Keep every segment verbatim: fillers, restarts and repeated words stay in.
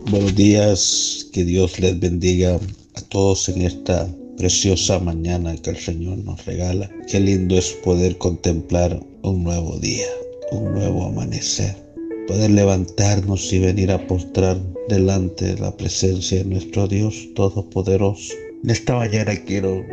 Buenos días, que Dios les bendiga a todos en esta preciosa mañana que el Señor nos regala. Qué lindo es poder contemplar un nuevo día, un nuevo amanecer, poder levantarnos y venir a postrar delante de la presencia de nuestro Dios Todopoderoso. En esta mañana quiero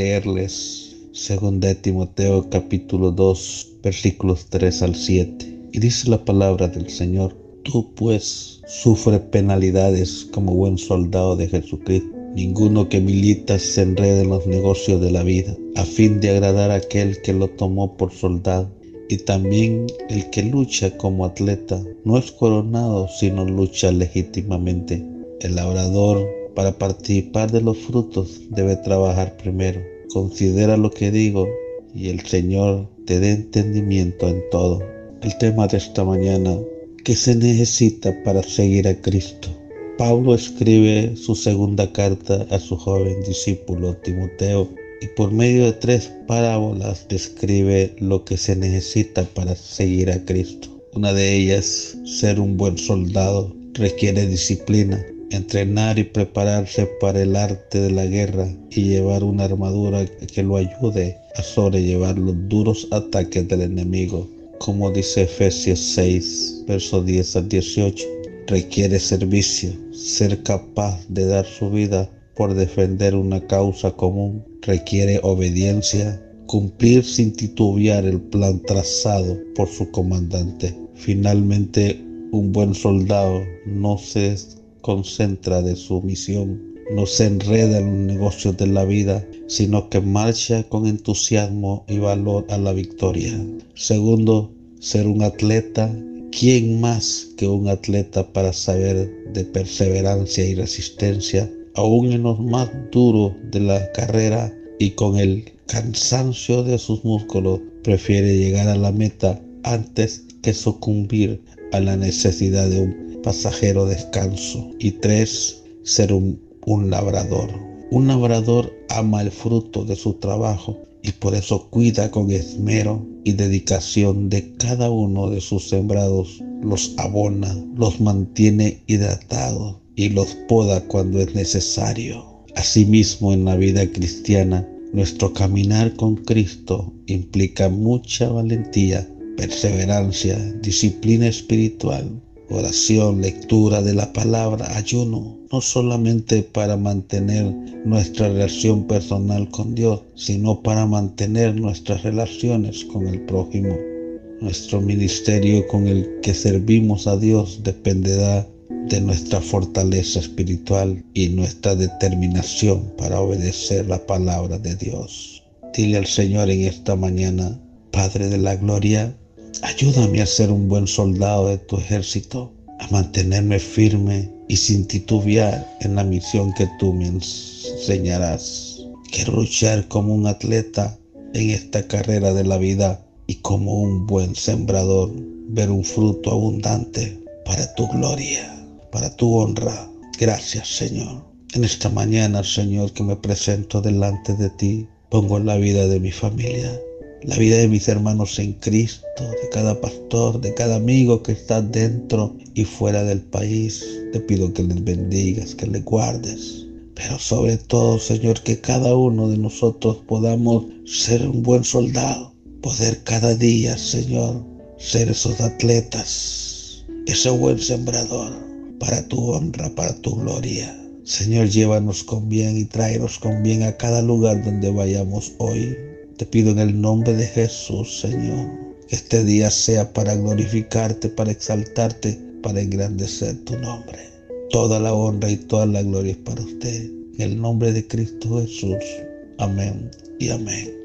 leerles segunda de Timoteo capítulo dos, versículos tres al siete. Y dice la palabra del Señor: Tú pues sufre penalidades como buen soldado de Jesucristo. Ninguno que milita se enrede en los negocios de la vida, a fin de agradar a aquel que lo tomó por soldado. Y también el que lucha como atleta no es coronado, sino lucha legítimamente. El labrador, para participar de los frutos, debe trabajar primero. Considera lo que digo, y el Señor te dé entendimiento en todo. El tema de esta mañana: ¿qué se necesita para seguir a Cristo? Pablo escribe su segunda carta a su joven discípulo Timoteo y por medio de tres parábolas describe lo que se necesita para seguir a Cristo. Una de ellas, ser un buen soldado, requiere disciplina, entrenar y prepararse para el arte de la guerra y llevar una armadura que lo ayude a sobrellevar los duros ataques del enemigo. Como dice Efesios seis, versos diez al dieciocho, requiere servicio, ser capaz de dar su vida por defender una causa común. Requiere obediencia, cumplir sin titubear el plan trazado por su comandante. Finalmente, un buen soldado no se concentra de su misión, no se enreda en los negocios de la vida, sino que marcha con entusiasmo y valor a la victoria. Segundo, ser un atleta. ¿Quién más que un atleta para saber de perseverancia y resistencia, aún en los más duros de la carrera, y con el cansancio de sus músculos prefiere llegar a la meta antes que sucumbir a la necesidad de un pasajero descanso? Y tres, ser un, un labrador. Un labrador ama el fruto de su trabajo y por eso cuida con esmero y dedicación de cada uno de sus sembrados, los abona, los mantiene hidratados y los poda cuando es necesario. Asimismo, en la vida cristiana, nuestro caminar con Cristo implica mucha valentía, perseverancia, disciplina espiritual, oración, lectura de la palabra, ayuno, no solamente para mantener nuestra relación personal con Dios, sino para mantener nuestras relaciones con el prójimo. Nuestro ministerio con el que servimos a Dios dependerá de nuestra fortaleza espiritual y nuestra determinación para obedecer la palabra de Dios. Dile al Señor en esta mañana: Padre de la gloria, ayúdame a ser un buen soldado de tu ejército, a mantenerme firme y sin titubear en la misión que tú me enseñarás. Quiero luchar como un atleta en esta carrera de la vida y como un buen sembrador ver un fruto abundante para tu gloria, para tu honra. Gracias, Señor. En esta mañana, Señor, que me presento delante de ti, pongo la vida de mi familia, la vida de mis hermanos en Cristo, de cada pastor, de cada amigo que está dentro y fuera del país. Te pido que les bendigas, que les guardes. Pero sobre todo, Señor, que cada uno de nosotros podamos ser un buen soldado. Poder cada día, Señor, ser esos atletas, ese buen sembrador, para tu honra, para tu gloria. Señor, llévanos con bien y tráenos con bien a cada lugar donde vayamos hoy. Te pido en el nombre de Jesús, Señor, que este día sea para glorificarte, para exaltarte, para engrandecer tu nombre. Toda la honra y toda la gloria es para usted. En el nombre de Cristo Jesús. Amén y amén.